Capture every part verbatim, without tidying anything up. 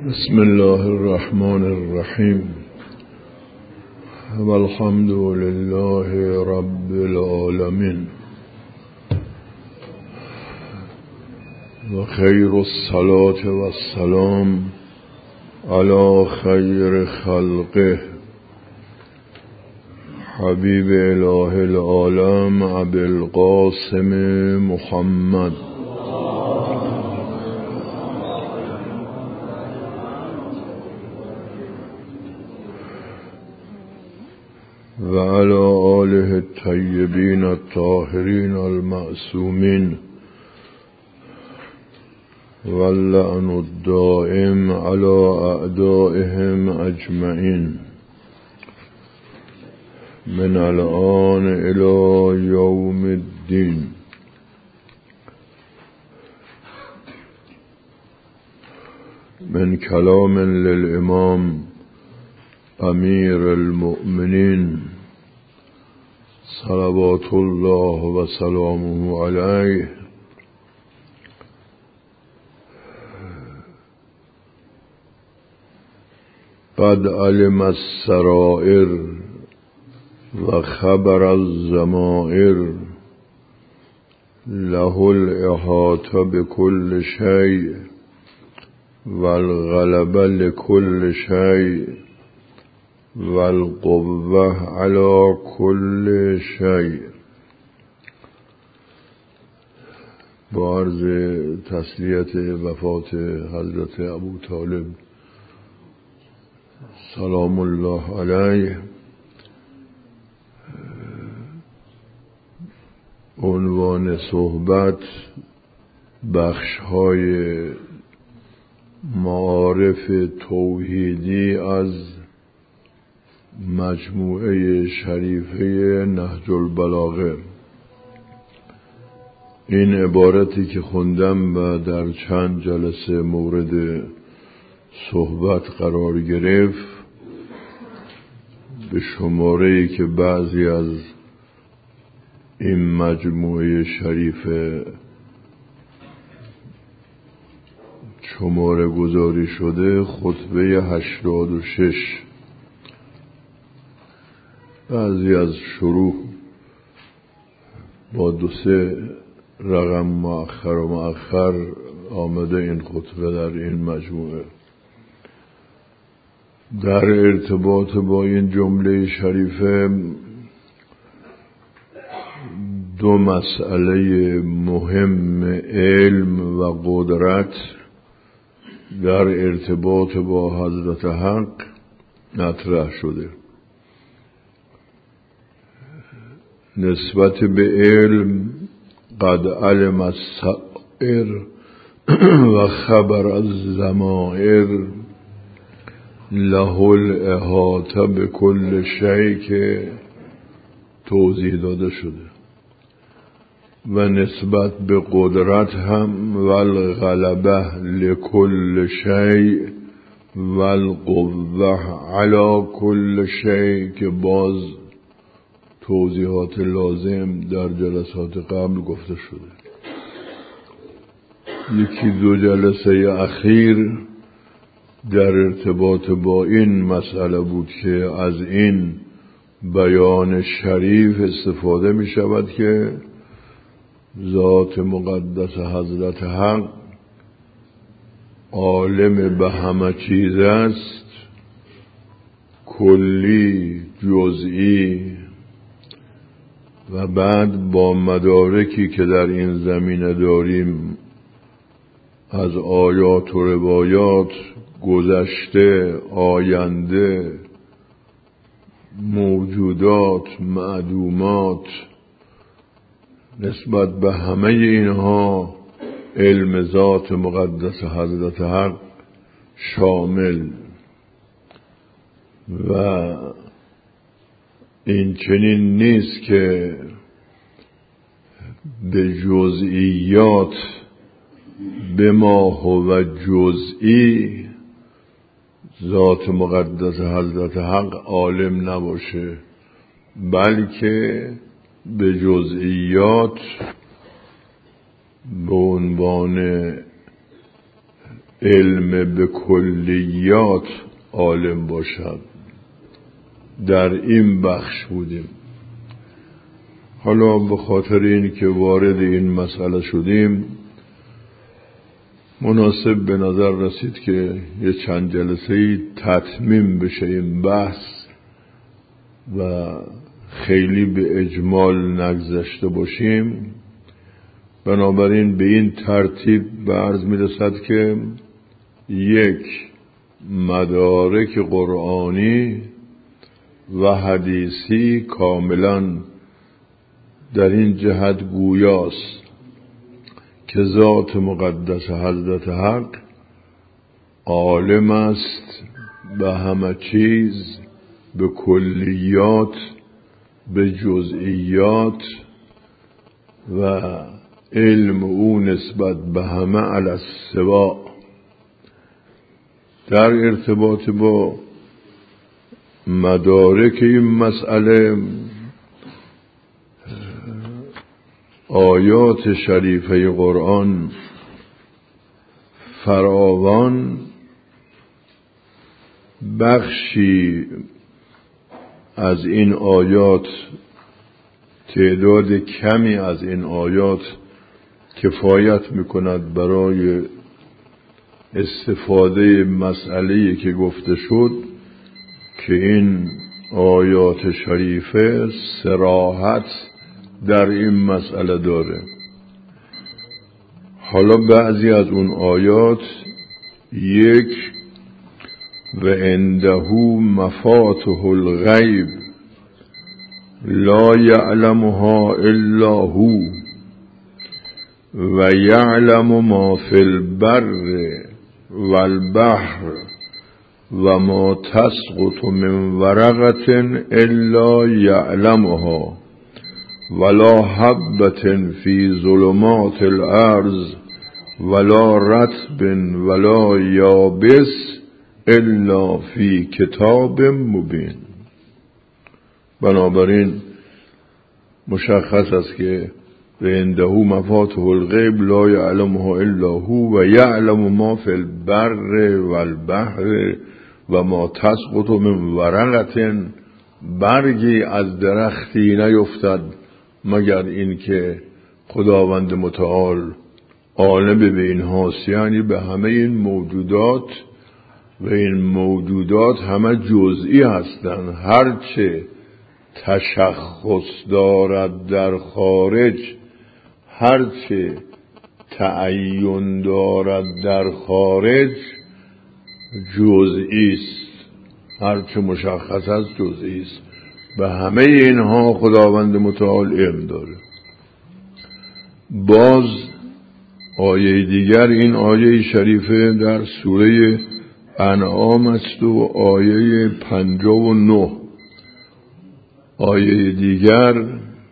بسم الله الرحمن الرحیم والحمد لله رب العالمین و خیر الصلاة و السلام علی خیر خلقه حبیب اله العالم ابی القاسم محمد و علی آله الطیبین الطاهرین المعصومین واللعن الدائم علی اعدائهم اجمعین من الآن الی یوم الدین. من کلام للامام امیر المؤمنین صلوات الله و سلامه علیه قد علم السرائر و خبر الضمائر له الاحاطه بكل شیء والغلبه لكل شیء والقوة على كل شيء. با عرض تسلیت وفات حضرت ابو طالب سلام الله علیه، عنوان صحبت بخش‌های معارف توحیدی از مجموعه شریفه نهج البلاغه. این عبارتی که خوندم و در چند جلسه مورد صحبت قرار گرفت به شماره‌ای که بعضی از این مجموعه شریفه شماره گذاری شده خطبه هشتاد و شش. بعضی از شروع با دو سه رقم مؤخر و مؤخر آمده این خطبه در این مجموعه. در ارتباط با این جمله شریفه دو مسئله مهم علم و قدرت در ارتباط با حضرت حق مطرح شده. نسبت به علم قد علم السرائر و خبر الضمائر له الاحاطه بكل شیء که توضیح داده شده و نسبت به قدرت هم والغلبه لكل شیء والقوه علی كل شیء که باز توضیحات لازم در جلسات قبل گفته شده. یکی دو جلسه اخیر در ارتباط با این مسئله بود که از این بیان شریف استفاده می شود که ذات مقدس حضرت حق عالم به همه چیز است، کلی جزئی، و بعد با مدارکی که در این زمینه داریم از آیات و روایات گذشته، آینده، موجودات، معدومات، نسبت به همه اینها علم ذات مقدس حضرت حق شامل و این چنین نیست که به جزئیات به ما هو جزئی ذات مقدس حضرت حق عالم نباشه، بلکه به جزئیات به عنوان علم به کلیات عالم باشد. در این بخش بودیم. حالا به خاطر این که وارد این مسئله شدیم، مناسب به نظر رسید که یه چند جلسه تتمیم بشه این بحث و خیلی به اجمال نگذشته باشیم. بنابراین به این ترتیب به عرض می رسد که یک، مدارک قرآنی و حدیثی کاملا در این جهت گویاست که ذات مقدس حضرت حق عالم است به همه چیز، به کلیات، به جزئیات، و علم او نسبت به همه علی السوا. در ارتباط با مدارک این مسئله، آیات شریفه قرآن فراوان، بخشی از این آیات، تعداد کمی از این آیات کفایت میکند برای استفاده مسئله‌ای که گفته شد که این آیات شریفه صراحت در این مسئله داره. حالا بعضی از اون آیات، یک، و عنده مفاتح الغیب لا یعلمها الا هو و یعلم ما فی البر والبحر و ما تسقط من ورقة الا یعلمها ولا حبة فی ظلمات الارض ولا رطب ولا یابس الا فی کتاب مبین. بنابراین مشخص است که عنده مفاتح الغیب لا یعلمها الا هو و یعلم ما فی البر والبحر و ما تسقط من ورقة، برگی از درختی نیفتد مگر این که خداوند متعال عالم به این هاست، یعنی به همه این موجودات، و این موجودات همه جزئی هستند. هرچه تشخص دارد در خارج، هرچه تعین دارد در خارج جزئی است، هرچه مشخص است جزئی است. به همه اینها خداوند متعال علم داره. باز آیه دیگر، این آیه شریفه در سوره انعام است و آیه پنجاه و نه. آیه دیگر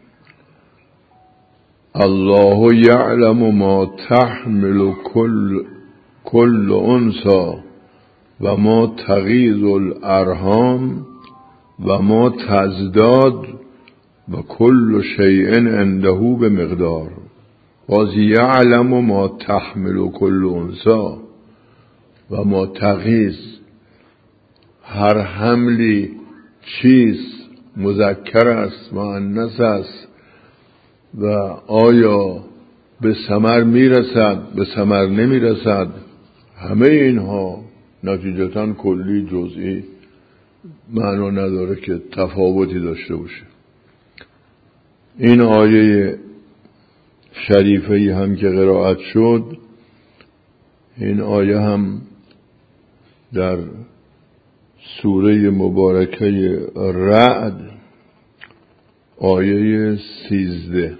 الله یعلم ما تحمل کل کل انثی و ما تغیض الارحام و ما تزداد و کل شیء عنده به مقدار. باز یعلم ما تحمل کل انثی و ما تغیض، هر حملی چیست، مذکر است، مؤنث است، و آیا به ثمر میرسد، به ثمر نمیرسد، همه اینها نتیجتاً کلی جزئی، معنا نداره که تفاوتی داشته باشه. این آیه شریفه هم که قرائت شد، این آیه هم در سوره مبارکه رعد آیه سیزده.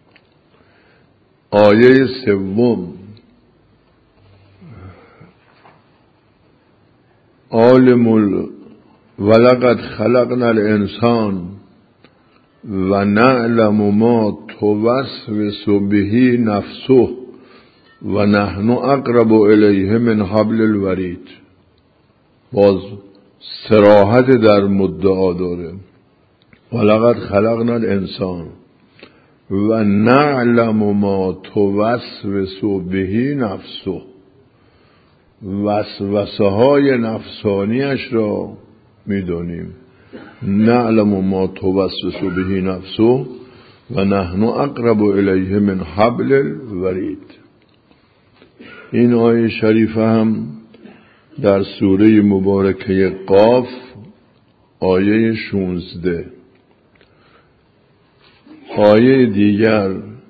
آیه سوم عالم ولقد خلقنا الانسان و نعلم ما توسوس به نفسه و نحن اقرب الیه من حبل الورید. باز صراحت در مدعا داره. ولقد خلقنا الانسان و نعلم ما توسوس به نفسه وسوسه های نفسانیش را میدانیم. نعلم ما توسوس به نفسه و نحن اقرب الیه من حبل الورید. این آیه شریفه هم در سوره مبارکه قاف آیه شانزده. آیه دیگر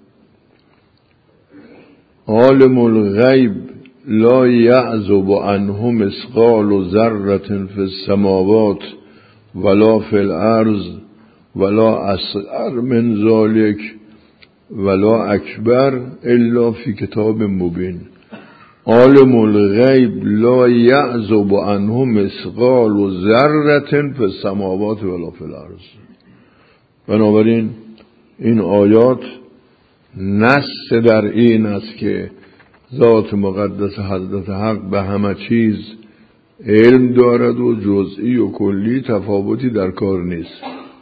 عالم الغیب لا یعزب عنه مثقال ذره فی السماوات ولا فی الارض ولا اصغر من ذلک ولا اکبر الا فی کتاب مبین. عالم الغیب لا یعزب عنه مثقال ذره فی السماوات ولا فی الارض. بنابراین این آیات نص در این است که ذات مقدس حضرت حق به همه چیز علم دارد و جزئی و کلی تفاوتی در کار نیست.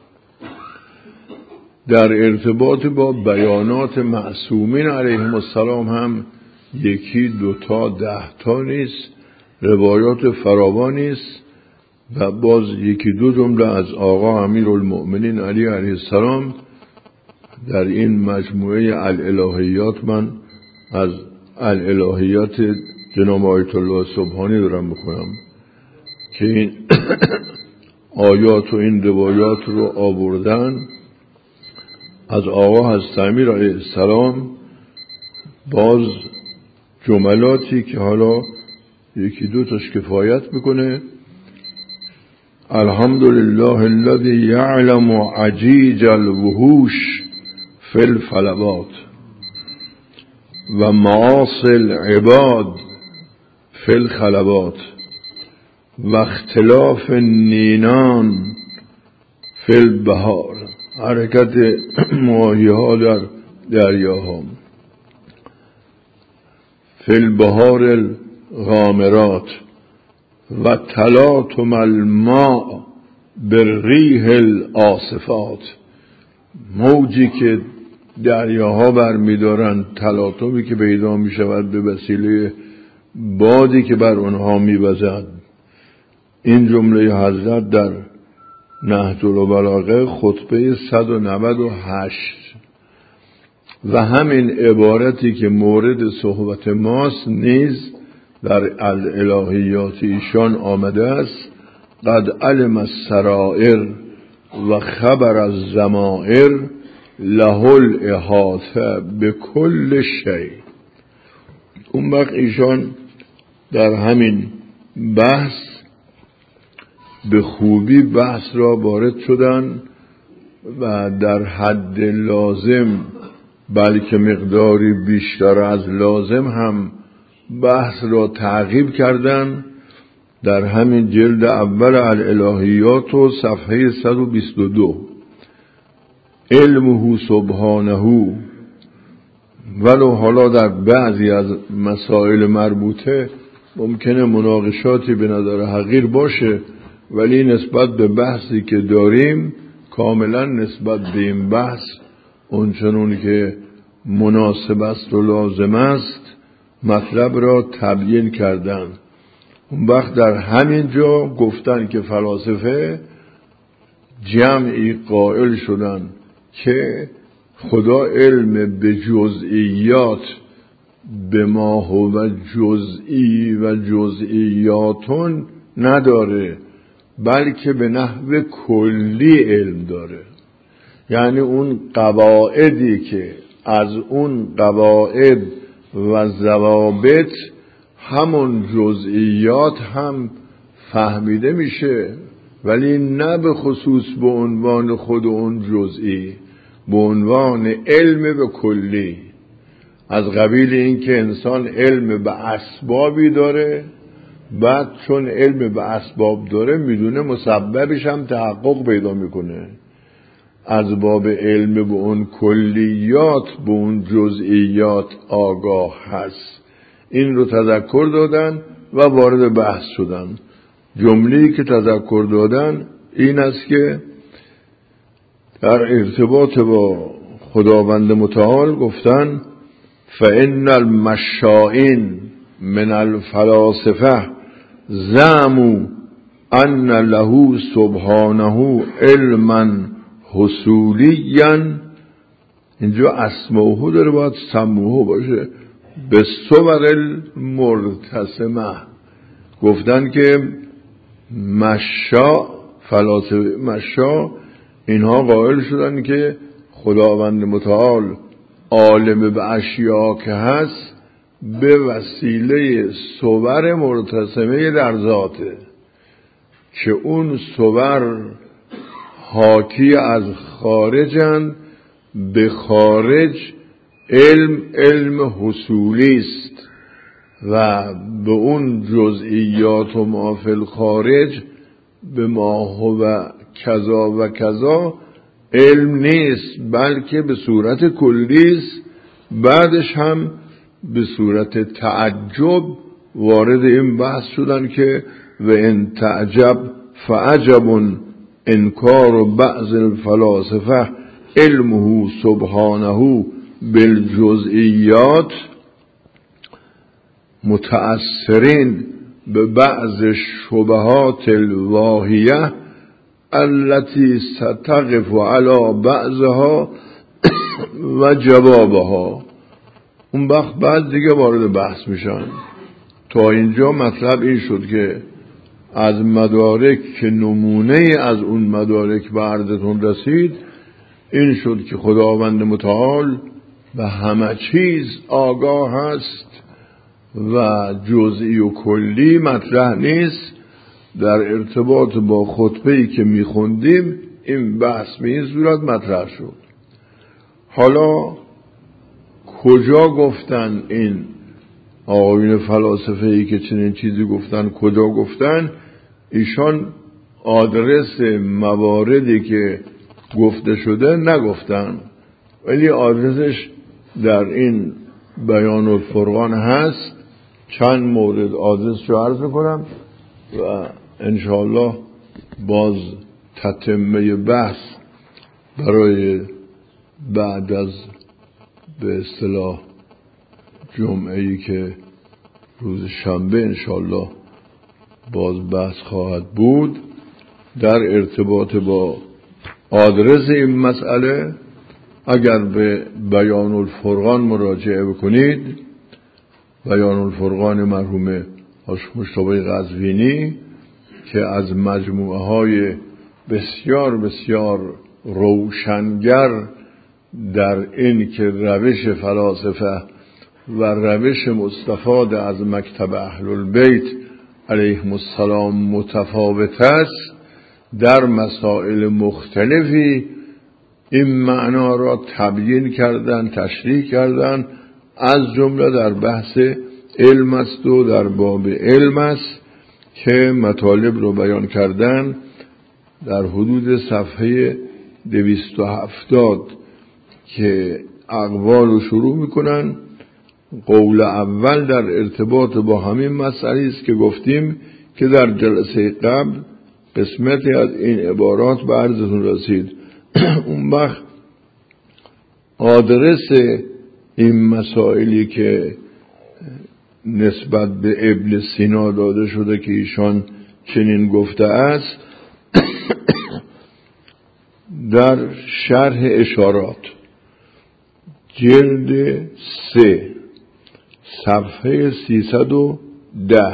در ارتباط با بیانات معصومین علیهم السلام هم یکی دوتا ده تا نیست، روایات فراوانی است و باز یکی دو جمله از آقا امیرالمؤمنین علی علیه السلام در این مجموعه الالهیات من از الالهیات جناب آیت الله سبحانی دارم بکنم که این آیات و این روایات رو آوردن از آقا حضرت امیر علیه السلام. باز جملاتی که حالا یکی دو تاش کفایت میکنه. الحمدلله الذی یعلم عجیج الوحوش فی الفلوات و معاصی العباد فی الخلوات و اختلاف النینان فی البحار، حرکت ماهی ها در دریاها، فی البحار الغامرات و تلاطم الماء بالریح العاصفات، موجی که دریاها برمیدارن، تلاطمی که پیدا می شود به وسیله بادی که بر اونها می وزد. این جمله حضرت در نهج البلاغه خطبه صد و نود و هشت و همین عبارتی که مورد صحبت ماست نیز در الالهیات ایشان آمده است. قد علم السرائر و خبر الضمائر له الاحاطه بكل شیء. اون وقت ایشان در همین بحث به خوبی بحث را وارد شدن و در حد لازم بلکه مقداری بیشتر از لازم هم بحث را تعقیب کردن. در همین جلد اول الالهیات و صفحه صد و بیست و دو علمه سبحانه، ولو حالا در بعضی از مسائل مربوطه ممکنه مناقشاتی به نظر حقیر باشه، ولی نسبت به بحثی که داریم کاملا نسبت به این بحث اونچنون که مناسب است و لازم است مطلب را تبیین کردن. اون وقت در همین جا گفتن که فلاسفه جمعی قائل شدن که خدا علم به جزئیات به ما هو جزئی و جزئیاتون نداره، بلکه به نحو کلی علم داره. یعنی اون قواعدی که از اون قواعد و ضوابط همون جزئیات هم فهمیده میشه، ولی نه به خصوص به عنوان خود اون جزئی، به عنوان علم به کلی. از قبیل این که انسان علم به اسبابی داره، بعد چون علم به اسباب داره میدونه مسببش هم تحقق پیدا میکنه. از باب علم به اون کلیات به اون جزئیات آگاه هست. این رو تذکر دادن و وارد بحث شدن. جمله‌ای که تذکر دادن این است که در ارتباط با خداوند متعال گفتن فإن المشائین من الفلاسفه زعموا ان له سبحانه علما حصولیا، اینجا اسماؤه داره باید سموه باشه، به صور المرتسمه. گفتن که مشا فلاسفه مشا اینها قائل شدن که خداوند متعال عالم به اشیاء که هست به وسیله صور مرتسمه در ذاته، که اون صور حاکی از خارجند، به خارج علم علم حصولی است و به اون جزئیات و ما فی الخارج به ما هو کذا و کذا علم نیست، بلکه به صورت کلی است. بعدش هم به صورت تعجب وارد این بحث شدن که و ان تعجب فعجب انکار بعض الفلاسفه علمه سبحانه بالجزئیات متأثرین به بعض شبهات الواهیه التي ستقف على بعضها و جوابها. اون وقت بعد دیگه وارد بحث میشن. تا اینجا مطلب این شد که از مدارک که نمونه از اون مدارک به عرضتون رسید این شد که خداوند متعال به همه چیز آگاه هست و جزئی و کلی مطرح نیست. در ارتباط با خطبه‌ای که میخوندیم این بحث به این صورت مطرح شد. حالا کجا گفتن این آقایون فلاسفه‌ای که چنین چیزی گفتن، کجا گفتن؟ ایشان آدرس مواردی که گفته شده نگفتن، ولی آدرسش در این بیان الفرقان هست. چند مورد آدرس رو عرض میکنم و انشاءالله باز تتمه بحث برای بعد از به اصطلاح جمعه‌ای که روز شنبه انشاءالله باز بحث خواهد بود در ارتباط با آدرس این مسئله. اگر به بیان الفرقان مراجعه بکنید، بیان الفرقان مرحوم مجتبی قزوینی که از مجموعه های بسیار بسیار روشنگر در این که روش فلاسفه و روش مستفاد از مکتب اهل البیت علیهم السلام متفاوت است، در مسائل مختلفی این معنا را تبیین کردن، تشریح کردن، از جمله در بحث علم است و در باب علم است که مطالب رو بیان کردن. در حدود صفحه دویست و هفتاد که اقوال رو شروع میکنن. قول اول در ارتباط با همین مسئله است که گفتیم که در جلسه قبل قسمتی از این عبارات به عرضتون رسید. اون وقت آدرس این مسائلی که نسبت به ابن سینا داده شده که ایشان چنین گفته است در شرح اشارات جلد سه صفحه سیصد و ده،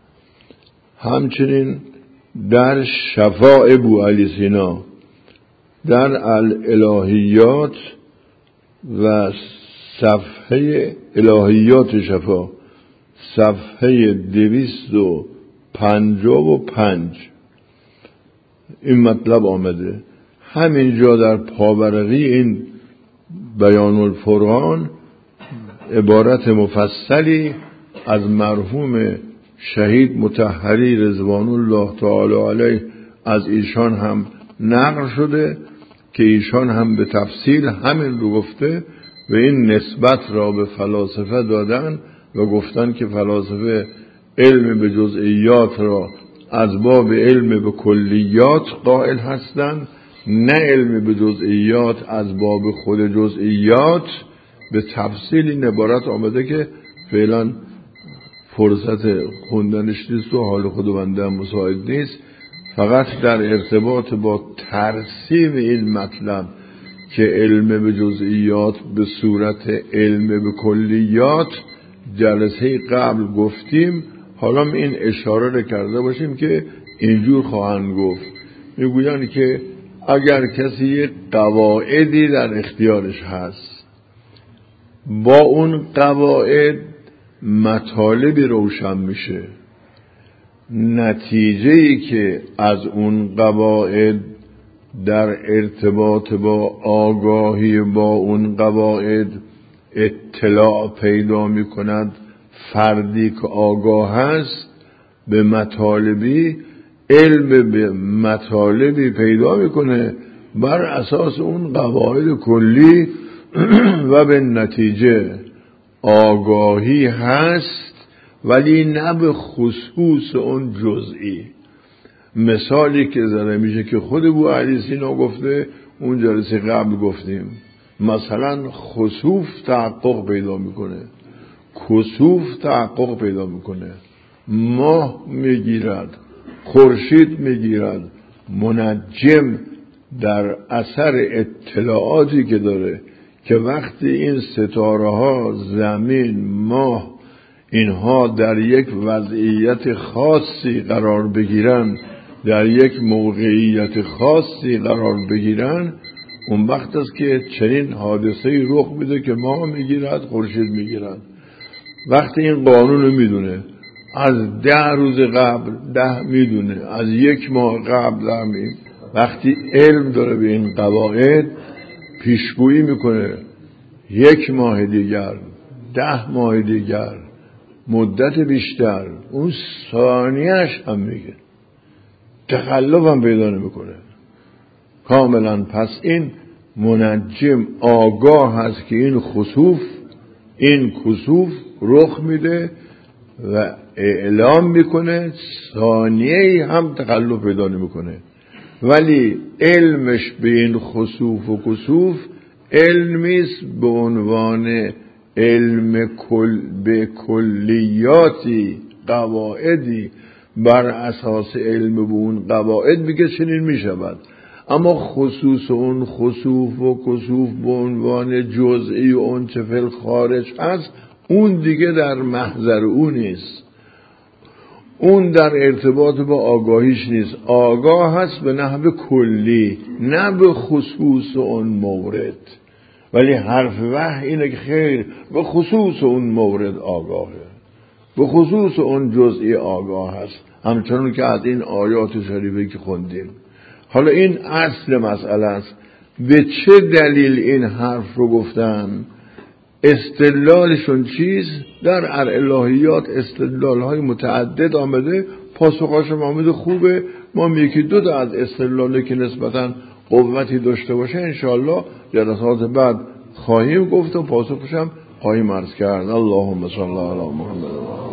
همچنین در شفاء بوعلی سینا در الالهیات و صفحه الهیات شفا صفحه دویست و پنجاه و پنج این مطلب آمده. همینجا در پاورقی این بیان الفرقان عبارت مفصلی از مرحوم شهید مطهری رضوان الله تعالی علیه از ایشان هم نقل شده که ایشان هم به تفصیل همین رو گفته و این نسبت را به فلاسفه دادن و گفتن که فلاسفه علم به جزئیات را از باب علم به کلیات قائل هستند، نه علم به جزئیات از باب خود جزئیات. به تفصیل این عبارت آمده که فعلا فرصت خوندنش نیست و حال خود بنده هم مساعد نیست. فقط در ارتباط با ترسیم این مطلب که علم به جزئیات به صورت علم به کلیات جلسه قبل گفتیم، حالا این اشاره رو کرده باشیم که اینجور خواهند گفت. میگویند که اگر کسی یک قواعدی در اختیارش هست، با اون قواعد مطالبی روشن میشه، نتیجه‌ای که از اون قواعد در ارتباط با آگاهی با اون قواعد اطلاع پیدا میکند، فردی که آگاه هست به مطالبی، علم به مطالبی پیدا میکنه بر اساس اون قواعد کلی و به نتیجه آگاهی هست، ولی نه به خصوص اون جزئی. مثالی که زده میشه که خود بوعلی سینا گفته، اون جلسه قبل گفتیم، مثلا خسوف تحقق پیدا میکنه، کسوف تحقق پیدا میکنه، ماه میگیرد، خورشید میگیرد، منجم در اثر اطلاعاتی که داره که وقتی این ستاره ها، زمین، ماه، اینها در یک وضعیت خاصی قرار بگیرن، در یک موقعیت خاصی قرار بگیرن، اون وقت است که چنین حادثه‌ای رخ میده که ماه میگیرد، خورشید میگیرد. وقتی این قانون رو میدونه، از ده روز قبل ده میدونه، از یک ماه قبل ده میدونه، وقتی علم داره به این قواعد پیشگویی میکنه، یک ماه دیگر، ده ماه دیگر، مدت بیشتر، اون ثانیه‌اش هم میگه، تخلف هم پیدا نمیکنه کاملا. پس این منجم آگاه هست که این خسوف، این کسوف رخ میده و اعلام میکنه، ثانیه‌ای هم تخلف پیدا نمیکنه. ولی علمش به این خسوف و کسوف علمیست به عنوان علم کل به کلیاتی، قواعدی، بر اساس علم به اون قواعد میگه چنین میشود. اما خصوص اون خسوف و کسوف به عنوان جزئی و اون چه فی خارج هست، اون دیگه در محضر اون نیست، اون در ارتباط با آگاهیش نیست. آگاه هست به نحو کلی، نه به خصوص اون مورد. ولی حرف وحی اینه که خیر به خصوص اون مورد آگاهه، به خصوص اون جزئی آگاه هست، همچنان که از این آیات شریفه که خوندیم. حالا این اصل مسئله است. به چه دلیل این حرف رو گفتن؟ استدلالشون چیست؟ در الالهیات استدلال‌های متعدد آمده، پاسخاش آمده خوبه. ما یکی دو تا از استدلالی که نسبتاً قوتی داشته باشه انشاءالله جلسات بعد خواهیم گفت و پاسخش هم خواهیم عرض کرد. اللهم صل علی محمد.